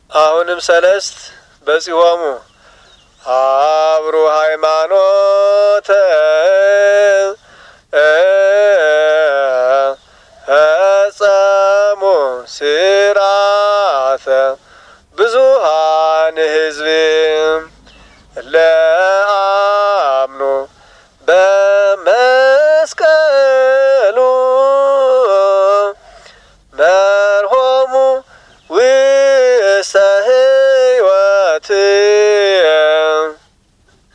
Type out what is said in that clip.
አሁንም ሰለስት በጽዋሙ አብሩ ሃይማኖተ ፈጸሙ ስርዓተ ብዙሃን ሕዝብ